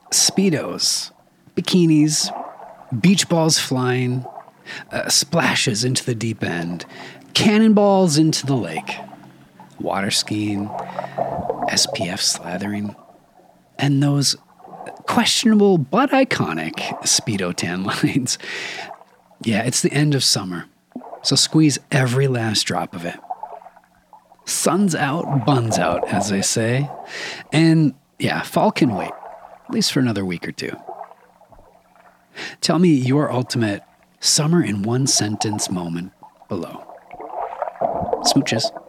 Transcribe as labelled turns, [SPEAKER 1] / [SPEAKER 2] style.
[SPEAKER 1] Speedos, bikinis, beach balls flying, splashes into the deep end, cannonballs into the lake, water skiing, SPF slathering, and those questionable but iconic Speedo tan lines. Yeah, it's the end of summer, so squeeze every last drop of it. Sun's out, buns out, as they say. And yeah, fall can wait, at least for another week or two. Tell me your ultimate summer in one sentence moment below. Smooches.